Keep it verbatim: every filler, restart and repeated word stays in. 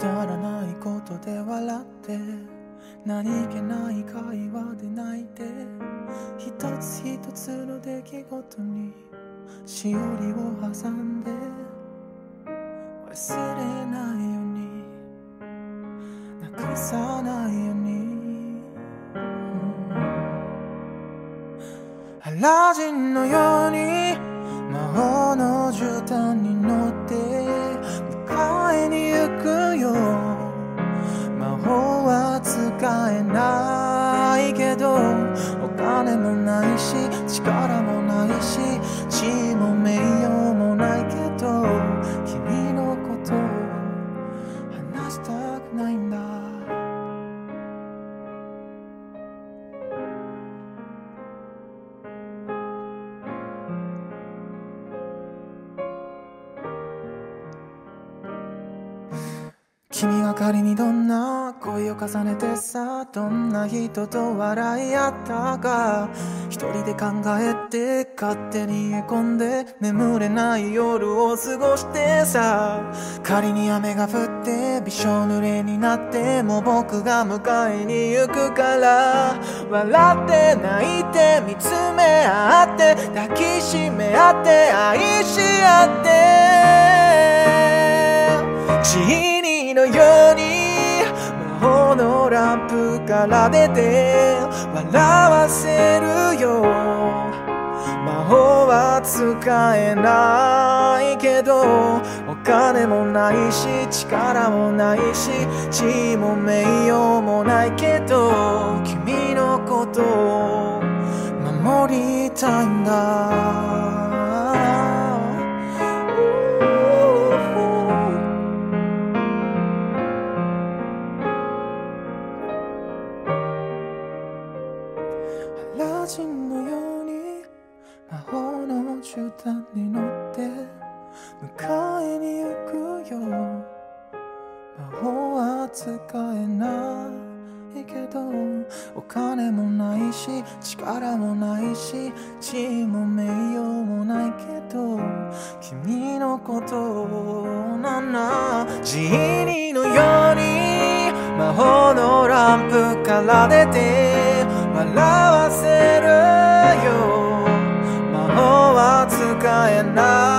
だらないことで笑って何気ない会話で泣いて一つ一つの出来事にしおりを挟んで忘れないようになくさないように、アラジンのように魔法の絨毯に乗って迎えに行くよ。魔法は使えないけどお金もないし力もないし地位も名誉もないけど君のことを話したくないんだ。君が仮にどんな恋を重ねてさ、どんな人と笑い合ったか一人で考えて勝手にへこんで眠れない夜を過ごしてさ、仮に雨が降ってびしょ濡れになっても僕が迎えに行くから笑って泣いて見つめ合って抱きしめ合って愛し合ってジーニーのように魔法のランプから出て笑わせるよ。魔法は使えないけどお金もないし力もないし地位も名誉もないけど君のことを守りたいんだ。アラジンのように魔法の絨毯に乗って迎えに行くよ。魔法は使えないけどお金もないし力もないし地位も名誉もないけど君のことをなんなジーニーのように魔法のランプから出て笑わせるよ。魔法は使えない